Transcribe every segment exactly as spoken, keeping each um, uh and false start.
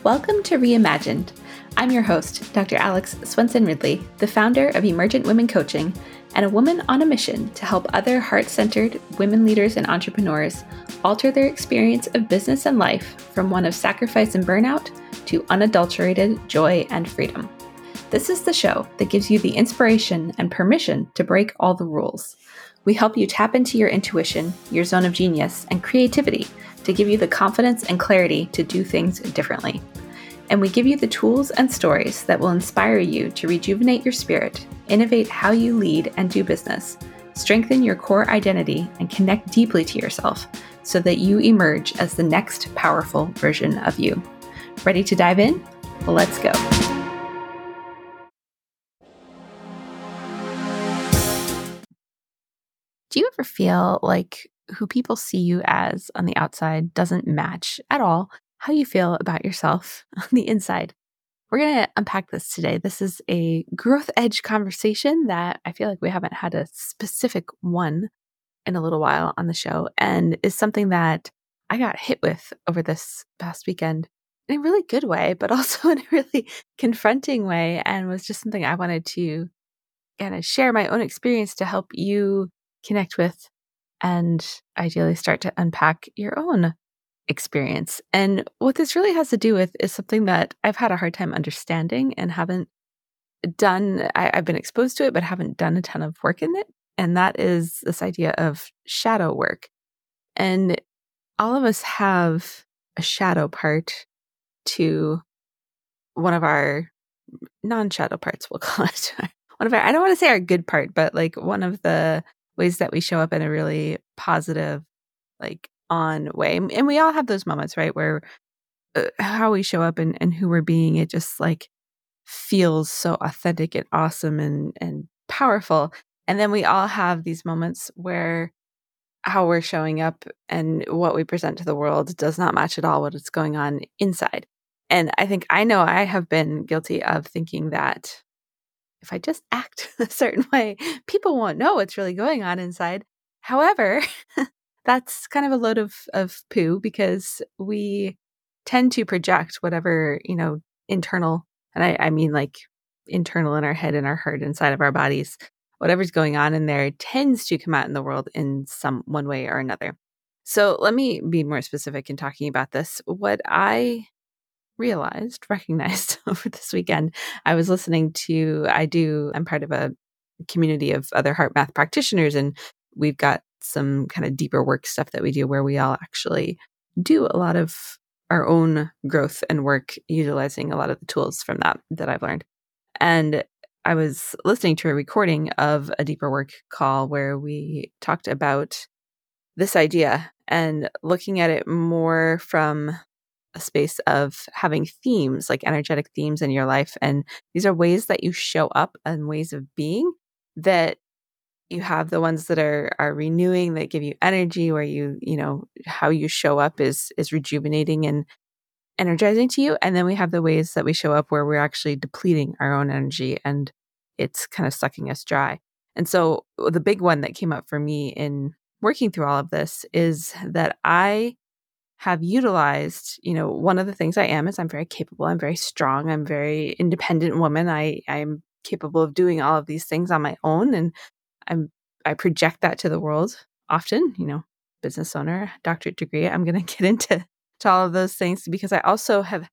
Welcome to Reimagined. I'm your host, Doctor Alex Swenson Ridley, the founder of Emergent Women Coaching and a woman on a mission to help other heart-centered women leaders and entrepreneurs alter their experience of business and life from one of sacrifice and burnout to unadulterated joy and freedom. This is the show that gives you the inspiration and permission to break all the rules. We help you tap into your intuition, your zone of genius, and creativity to give you the confidence and clarity to do things differently. And we give you the tools and stories that will inspire you to rejuvenate your spirit, innovate how you lead and do business, strengthen your core identity, and connect deeply to yourself so that you emerge as the next powerful version of you. Ready to dive in? Let's go. Do you ever feel like who people see you as on the outside doesn't match at all how you feel about yourself on the inside? We're going to unpack this today. This is a growth edge conversation that I feel like we haven't had a specific one in a little while on the show, and is something that I got hit with over this past weekend in a really good way, but also in a really confronting way, and was just something I wanted to kind of share my own experience to help you connect with and ideally start to unpack your own experience. And what this really has to do with is something that I've had a hard time understanding and haven't done, I, I've been exposed to it, but haven't done a ton of work in it. And that is this idea of shadow work. And all of us have a shadow part to one of our non-shadow parts, we'll call it. One of our, I don't want to say our good part, but like one of the ways that we show up in a really positive, like on way. And we all have those moments, right? Where uh, how we show up and, and who we're being, it just like feels so authentic and awesome and, and powerful. And then we all have these moments where how we're showing up and what we present to the world does not match at all what is going on inside. And I think I know I have been guilty of thinking that if I just act a certain way, people won't know what's really going on inside. However, that's kind of a load of, of poo, because we tend to project whatever, you know, internal, and I, I mean like internal in our head and our heart inside of our bodies, whatever's going on in there tends to come out in the world in some one way or another. So let me be more specific in talking about this. What I realized, recognized over this weekend, I was listening to, I do, I'm part of a community of other heart math practitioners, and we've got some kind of deeper work stuff that we do where we all actually do a lot of our own growth and work utilizing a lot of the tools from that that I've learned. And I was listening to a recording of a deeper work call where we talked about this idea and looking at it more from a space of having themes, like energetic themes in your life. And these are ways that you show up and ways of being, that you have the ones that are are renewing, that give you energy, where you, you know, how you show up is is rejuvenating and energizing to you. And then we have the ways that we show up where we're actually depleting our own energy and it's kind of sucking us dry. And so the big one that came up for me in working through all of this is that I have utilized, you know, one of the things I am is I'm very capable. I'm very strong. I'm very independent woman. I I'm capable of doing all of these things on my own. And I'm, I project that to the world often, you know, business owner, doctorate degree. I'm going to get into to all of those things because I also have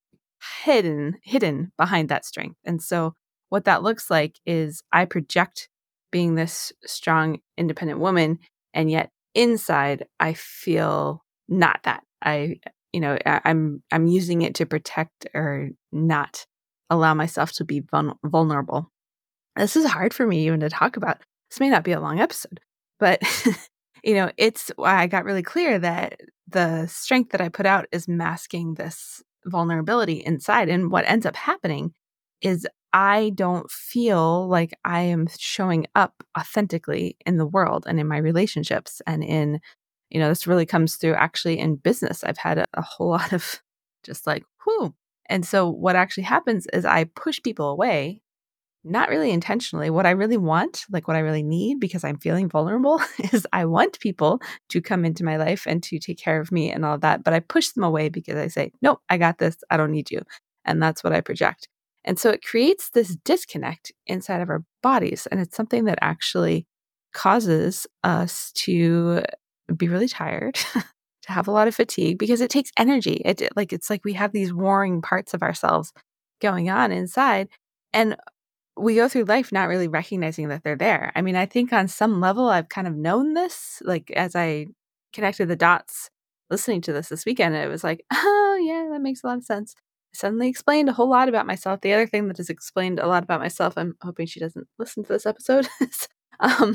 hidden, hidden behind that strength. And so what that looks like is I project being this strong, independent woman. And yet inside I feel not that. I, you know, I, I'm, I'm using it to protect or not allow myself to be vul- vulnerable. This is hard for me even to talk about. This may not be a long episode, but you know, it's why I got really clear that the strength that I put out is masking this vulnerability inside. And what ends up happening is I don't feel like I am showing up authentically in the world and in my relationships and in, you know, this really comes through actually in business. I've had a, a whole lot of just like, whoo. And so what actually happens is I push people away not really intentionally. What I really want, like what I really need because I'm feeling vulnerable is I want people to come into my life and to take care of me and all that, but I push them away because I say, "Nope, I got this. I don't need you." And that's what I project. And so it creates this disconnect inside of our bodies, and it's something that actually causes us to be really tired, to have a lot of fatigue because it takes energy. It it- like it's like we have these warring parts of ourselves going on inside, and we go through life not really recognizing that they're there. I mean, I think on some level I've kind of known this, like as I connected the dots listening to this this weekend, it was like, "Oh, yeah, that makes a lot of sense." I suddenly explained a whole lot about myself. The other thing that has explained a lot about myself, I'm hoping she doesn't listen to this episode, is um,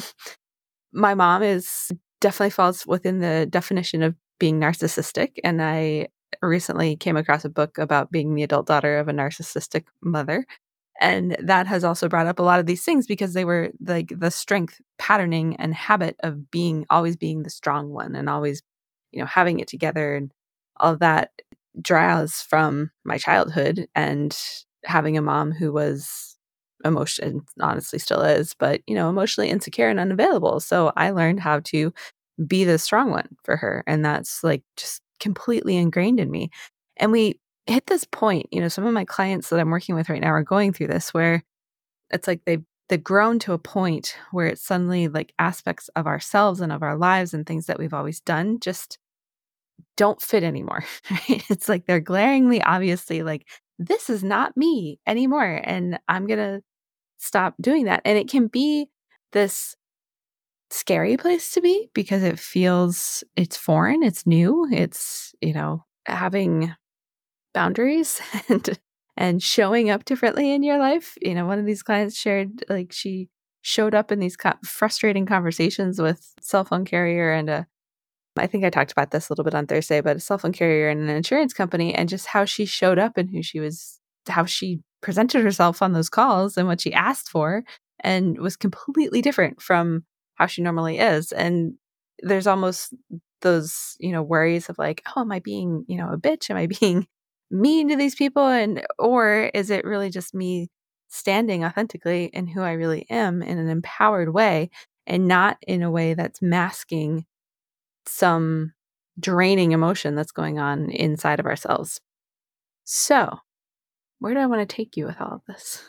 my mom is definitely falls within the definition of being narcissistic, and I recently came across a book about being the adult daughter of a narcissistic mother, and that has also brought up a lot of these things because they were like the strength patterning and habit of being always being the strong one and always, you know, having it together and all of that draws from my childhood and having a mom who was emotion honestly still is, but you know, emotionally insecure and unavailable. So I learned how to be the strong one for her. And that's like just completely ingrained in me. And we hit this point, you know, some of my clients that I'm working with right now are going through this where it's like they've they've grown to a point where it's suddenly like aspects of ourselves and of our lives and things that we've always done just don't fit anymore. Right? It's like they're glaringly obviously like this is not me anymore and I'm going to stop doing that. And it can be this scary place to be because it feels it's foreign, it's new, it's, you know, having boundaries and and showing up differently in your life. You know, one of these clients shared like she showed up in these co- frustrating conversations with cell phone carrier and a I think I talked about this a little bit on Thursday, but a cell phone carrier and an insurance company and just how she showed up and who she was how she presented herself on those calls and what she asked for and was completely different from how she normally is. And there's almost those, you know, worries of like, oh, am I being, you know, a bitch? Am I being mean to these people? And or is it really just me standing authentically in who I really am in an empowered way and not in a way that's masking some draining emotion that's going on inside of ourselves. So, where do I want to take you with all of this?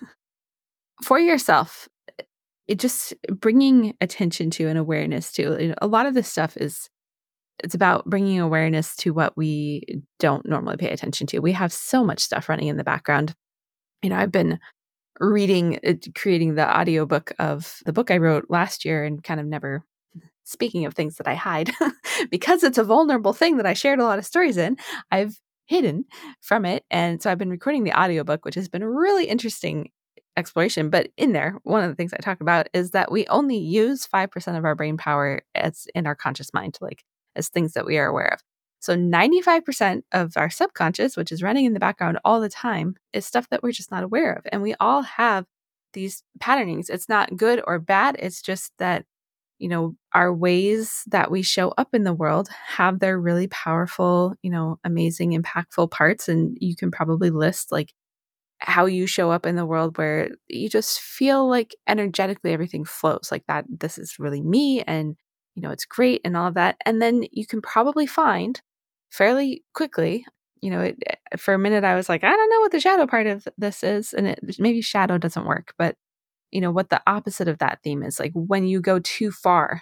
For yourself, it just bringing attention to and awareness to you know, a lot of this stuff is it's about bringing awareness to what we don't normally pay attention to. We have so much stuff running in the background. You know, I've been reading, uh, creating the audiobook of the book I wrote last year and kind of never speaking of things that I hide, because it's a vulnerable thing that I shared a lot of stories in, I've hidden from it. And so I've been recording the audiobook, which has been a really interesting exploration. But in there, one of the things I talk about is that we only use five percent of our brain power as in our conscious mind, like as things that we are aware of. So ninety-five percent of our subconscious, which is running in the background all the time, is stuff that we're just not aware of. And we all have these patternings. It's not good or bad. It's just that you know, our ways that we show up in the world have their really powerful, you know, amazing, impactful parts. And you can probably list like how you show up in the world where you just feel like energetically everything flows like that. This is really me and, you know, it's great and all of that. And then you can probably find fairly quickly, you know, it, for a minute I was like, I don't know what the shadow part of this is. And it, maybe shadow doesn't work, but you know, what the opposite of that theme is like when you go too far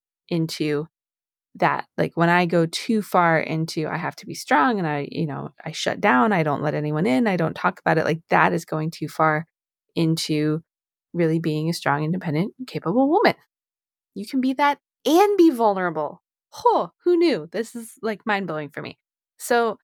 into that. Like when I go too far into I have to be strong and I, you know, I shut down, I don't let anyone in, I don't talk about it, like that is going too far into really being a strong, independent, capable woman. You can be that and be vulnerable. Oh, who knew? This is like mind blowing for me. So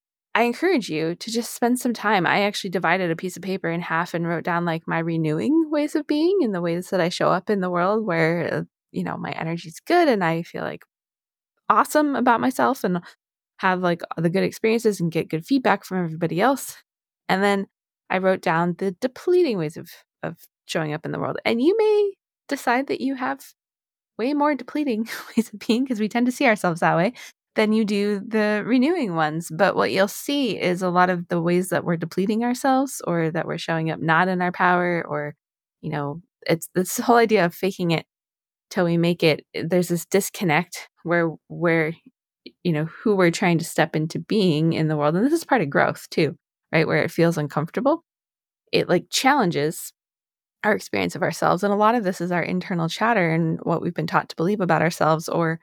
I encourage you to just spend some time. I actually divided a piece of paper in half and wrote down like my renewing ways of being and the ways that I show up in the world where, uh, you know, my energy's good and I feel like awesome about myself and have like the good experiences and get good feedback from everybody else. And then I wrote down the depleting ways of of showing up in the world. And you may decide that you have way more depleting ways of being because we tend to see ourselves that way than you do the renewing ones. But what you'll see is a lot of the ways that we're depleting ourselves or that we're showing up not in our power or you know, it's this whole idea of faking it till we make it. There's this disconnect where where you know, who we're trying to step into being in the world. And this is part of growth too, right? Where it feels uncomfortable. It like challenges our experience of ourselves. And a lot of this is our internal chatter and what we've been taught to believe about ourselves, or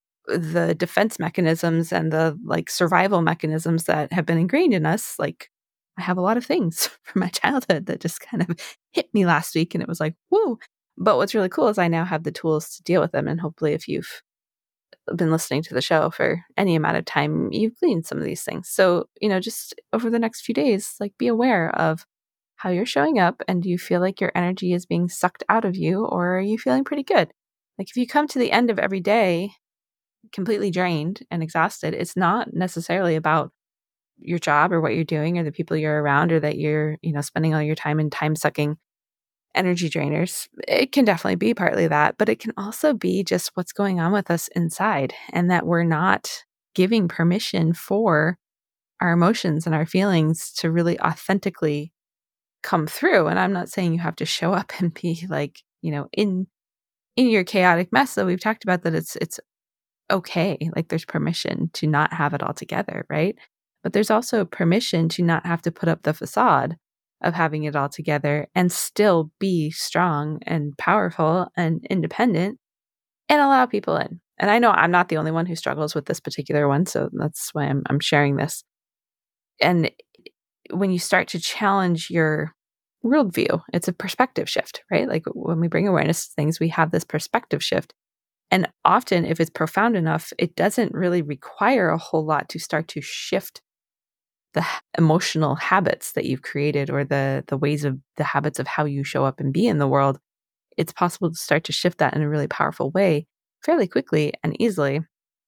the defense mechanisms and the like survival mechanisms that have been ingrained in us. Like, I have a lot of things from my childhood that just kind of hit me last week, and it was like, woo. But what's really cool is I now have the tools to deal with them. And hopefully, if you've been listening to the show for any amount of time, you've gleaned some of these things. So, you know, just over the next few days, like, be aware of how you're showing up, and do you feel like your energy is being sucked out of you, or are you feeling pretty good? Like, if you come to the end of every day completely drained and exhausted, it's not necessarily about your job or what you're doing or the people you're around, or that you're, you know, spending all your time in time sucking energy drainers. It can definitely be partly that, but it can also be just what's going on with us inside, and that we're not giving permission for our emotions and our feelings to really authentically come through. And I'm not saying you have to show up and be like, you know, in in your chaotic mess that we've talked about, that it's it's okay. Like, there's permission to not have it all together, right? But there's also permission to not have to put up the facade of having it all together and still be strong and powerful and independent and allow people in. And I know I'm not the only one who struggles with this particular one, so that's why I'm I'm sharing this. And when you start to challenge your worldview, it's a perspective shift, right? Like, when we bring awareness to things, we have this perspective shift. And often, if it's profound enough, it doesn't really require a whole lot to start to shift the h- emotional habits that you've created, or the the ways of the habits of how you show up and be in the world. It's possible to start to shift that in a really powerful way fairly quickly and easily,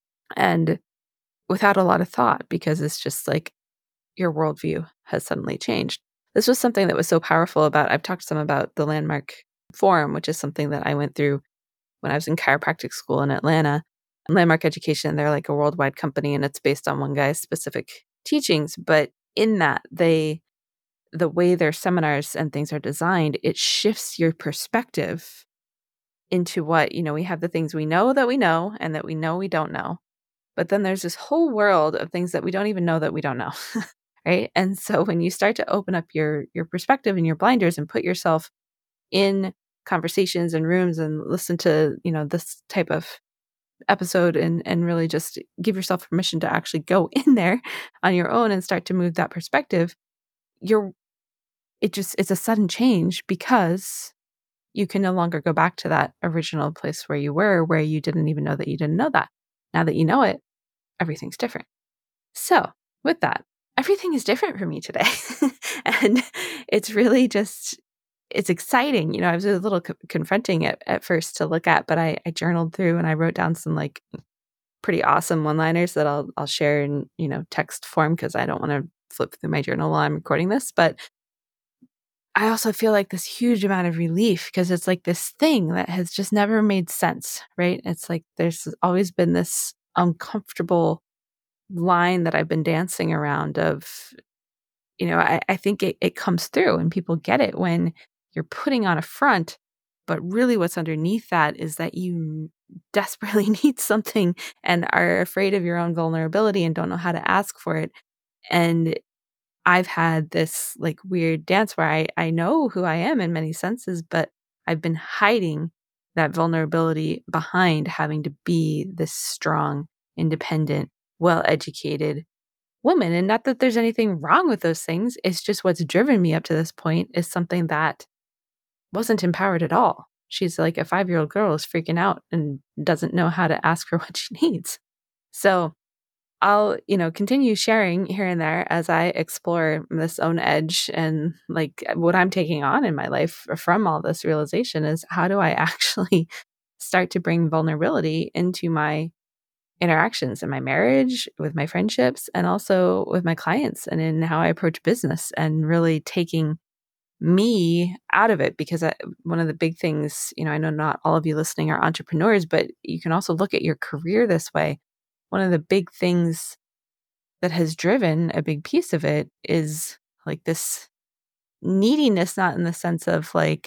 and without a lot of thought, because it's just like your worldview has suddenly changed. This was something that was so powerful about, I've talked some about the Landmark Forum, which is something that I went through when I was in chiropractic school in Atlanta. Landmark Education, they're like a worldwide company, and it's based on one guy's specific teachings. But in that, they, the way their seminars and things are designed, it shifts your perspective into what, you know, we have the things we know that we know and that we know we don't know. But then there's this whole world of things that we don't even know that we don't know. Right? And so when you start to open up your your perspective and your blinders and put yourself in conversations and rooms and listen to, you know, this type of episode, and and really just give yourself permission to actually go in there on your own and start to move that perspective, you're it just it's a sudden change, because you can no longer go back to that original place where you were, where you didn't even know that you didn't know that. Now that you know it, everything's different. So, with that, everything is different for me today. And it's really just, it's exciting. You know, I was a little co- confronting at, at first to look at, but I, I journaled through and I wrote down some like pretty awesome one-liners that I'll I'll share in, you know, text form, because I don't want to flip through my journal while I'm recording this. But I also feel like this huge amount of relief, because it's like this thing that has just never made sense, right? It's like there's always been this uncomfortable line that I've been dancing around of, you know, I, I think it, it comes through and people get it when you're putting on a front, but really what's underneath that is that you desperately need something and are afraid of your own vulnerability and don't know how to ask for it. And I've had this like weird dance where I, I know who I am in many senses, but I've been hiding that vulnerability behind having to be this strong, independent, well educated woman. And not that there's anything wrong with those things. It's just what's driven me up to this point is something that wasn't empowered at all. She's like a five year old girl is freaking out and doesn't know how to ask for what she needs. So I'll, you know, continue sharing here and there as I explore this own edge, and like what I'm taking on in my life from all this realization is, how do I actually start to bring vulnerability into my interactions in my marriage, with my friendships, and also with my clients, and in how I approach business, and really taking me out of it. Because I, one of the big things, you know, I know not all of you listening are entrepreneurs, but you can also look at your career this way. One of the big things that has driven a big piece of it is like this neediness, not in the sense of like,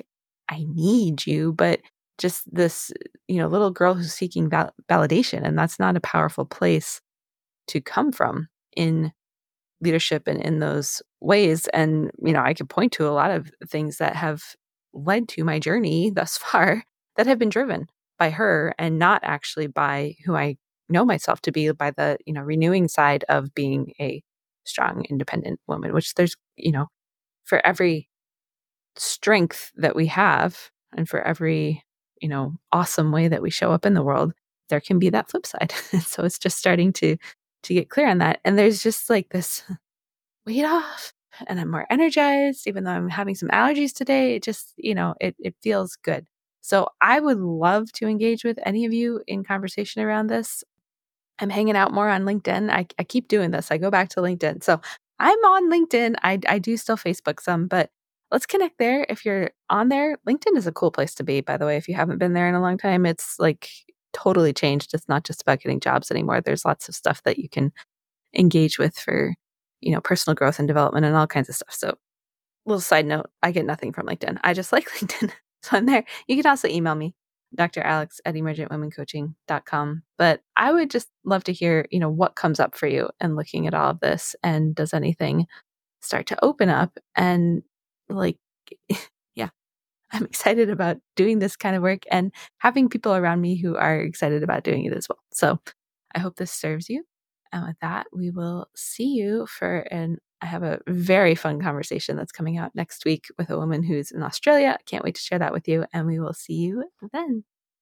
I need you, but just this, you know, little girl who's seeking val- validation. And that's not a powerful place to come from in leadership and in those ways. And, you know, I could point to a lot of things that have led to my journey thus far that have been driven by her and not actually by who I know myself to be, by the, you know, renewing side of being a strong, independent woman, which there's, you know, for every strength that we have and for every, you know, awesome way that we show up in the world, there can be that flip side. So it's just starting to to get clear on that. And there's just like this weight off and I'm more energized, even though I'm having some allergies today. It just, you know, it it feels good. So I would love to engage with any of you in conversation around this. I'm hanging out more on LinkedIn. I, I keep doing this. I go back to LinkedIn. So I'm on LinkedIn. I, I do still Facebook some, but let's connect there. If you're on there, LinkedIn is a cool place to be, by the way. If you haven't been there in a long time, it's like totally changed. It's not just about getting jobs anymore. There's lots of stuff that you can engage with for, you know, personal growth and development and all kinds of stuff. So little side note, I get nothing from LinkedIn. I just like LinkedIn. So I'm there. You can also email me, Doctor Alex at emergent women coaching dot com. But I would just love to hear, you know, what comes up for you and looking at all of this. And does anything start to open up? And like, yeah, I'm excited about doing this kind of work and having people around me who are excited about doing it as well. So I hope this serves you. And with that, we will see you for an I have a very fun conversation that's coming out next week with a woman who's in Australia. I can't wait to share that with you, and we will see you then.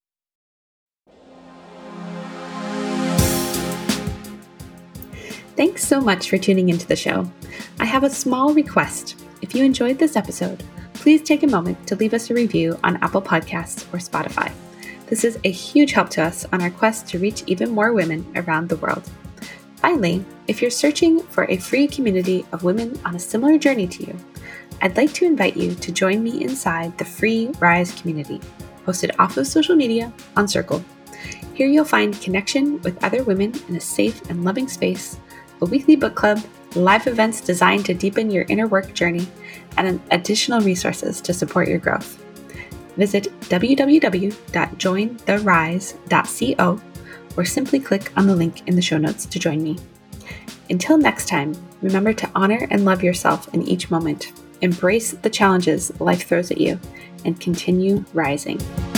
Thanks so much for tuning into the show. I have a small request. If you enjoyed this episode, please take a moment to leave us a review on Apple Podcasts or Spotify. This is a huge help to us on our quest to reach even more women around the world. Finally, if you're searching for a free community of women on a similar journey to you, I'd like to invite you to join me inside the free Rise community, hosted off of social media on Circle. Here you'll find connection with other women in a safe and loving space, a weekly book club, live events designed to deepen your inner work journey, and additional resources to support your growth. Visit w w w dot join the rise dot co or simply click on the link in the show notes to join me. Until next time, remember to honor and love yourself in each moment, embrace the challenges life throws at you, and continue rising.